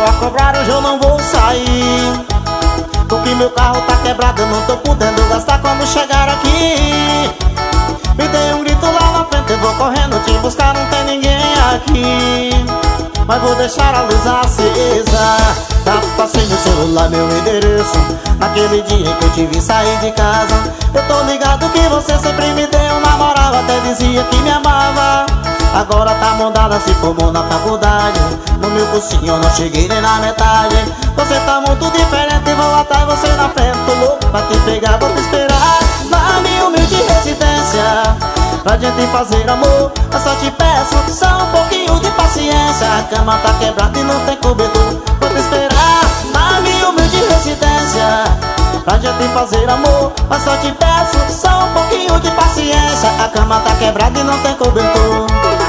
for a cobrar hoje eu não vou sair, porque meu carro tá quebrado, eu não tô podendo gastar quando chegar aqui. Me dê um grito lá na frente, eu vou correndo te buscar, não tem ninguém aqui. Mas vou deixar a luz acesa, tá passei no celular meu endereço, naquele dia em que eu te vi sair de casa. Eu tô ligado que você sempre me deu na moral, até dizia que me amava. Agora tá mondada, se formou na faculdade, no meu cursinho eu não cheguei nem na metade. Você tá muito diferente, vou atrás você na frente, tô louco pra te pegar, vou te esperar na minha humilde residência, pra gente fazer amor. Eu só te peço só um pouquinho de paciência, a cama tá quebrada e não tem cobertor. Vou te esperar na minha humilde residência, pra gente fazer amor. Mas só te peço só um pouquinho de paciência, a cama tá quebrada e não tem cobertor.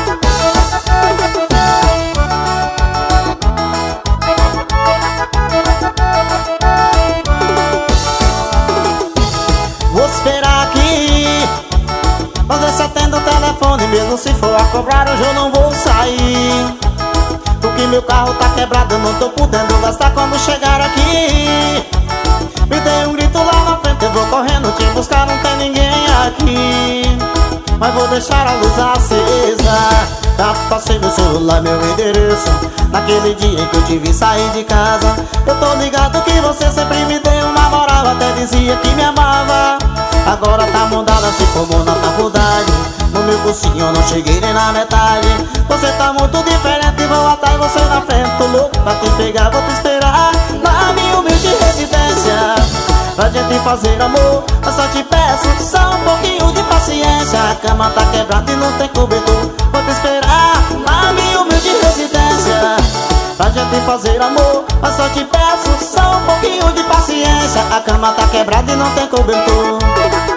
Vou esperar aqui, mas ver se atendo o telefone, mesmo se for a cobrar hoje eu não vou sair, porque meu carro tá quebrado, eu não tô podendo gastar quando chegar aqui. Me dê um grito lá na frente, eu vou correndo te buscar, não tem ninguém aqui. Mas vou deixar a luz acesa, tá passei no celular meu endereço, naquele dia em que eu te vi sair de casa. Eu tô ligado que você sempre me deu na moral, até dizia que me amava. Agora tá mondada, se formou na faculdade, no meu cursinho eu não cheguei nem na metade. Você tá muito diferente, vou atrás você na frente, tô louco pra te pegar, vou te esperar na minha humilde residência, pra gente fazer amor. Eu só te peço só um pouquinho de paciência, a cama tá quebrada e não tem cobertor. Vou te esperar na minha humilde residência, pra gente fazer amor. Eu só te peço só um pouquinho de paciência, a cama tá quebrada e não tem cobertor.